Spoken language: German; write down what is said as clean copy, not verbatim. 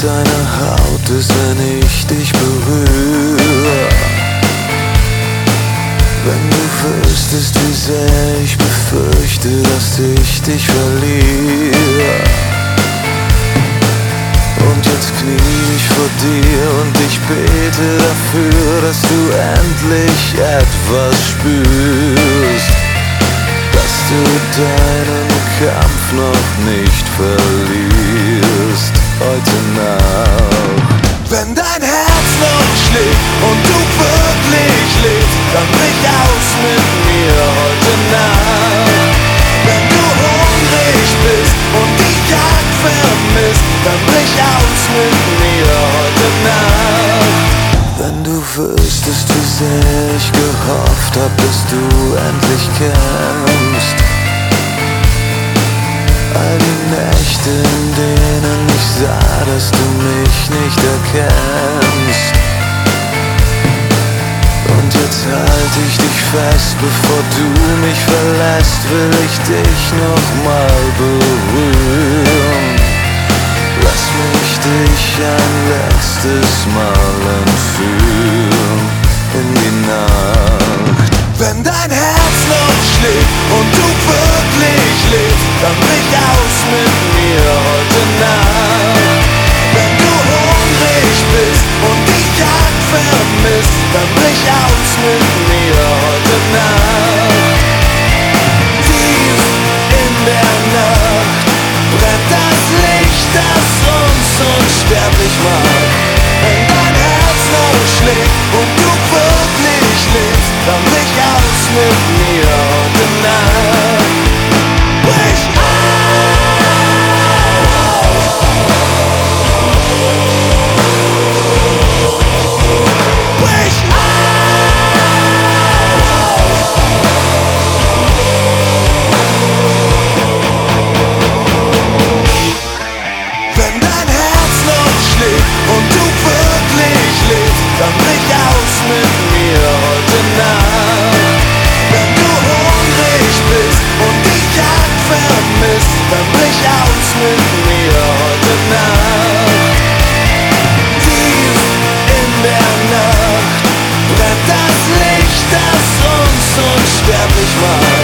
deine Haut ist, wenn ich dich berühre. Wenn du wüsstest, wie sehr ich befürchte, dass ich dich verliere. Und jetzt knie ich vor dir und ich bete dafür, dass du endlich etwas spürst, dass du deinen Kampf noch nicht verlierst, heute Nacht. Wenn dein Herz noch schlägt und du wirklich lebst, dann brich aus mit mir heute Nacht. Wenn du hungrig bist und die Jagd vermisst, dann brich aus mit mir heute Nacht. Wenn du wüsstest, wie sehr ich gehofft hab, bis du endlich kämst. All die Nächte, in denen ich sah, dass du mich nicht erkennst. Und jetzt halte ich dich fest, bevor du mich verlässt, will ich dich noch mal berühren. Lass mich dich ein letztes Mal entführen in die Nacht. Wenn dein Herz noch schlägt und du wirklich lebst, dann brich aus mit mir heute Nacht. Wenn du hungrig bist und die Jagd vermisst, dann brich aus mit mir heute Nacht. Tief in der Nacht brennt das Licht, das uns unsterblich macht. Wenn dein Herz noch schlägt und du wirklich lebst, dann brich aus mit mir heute Nacht. Brich und du wirklich lebst, dann brich aus mit mir heute Nacht. Wenn du hungrig bist und die Jagd vermisst, dann brich aus mit mir heute Nacht. Tief in der Nacht brennt das Licht, das uns unsterblich macht.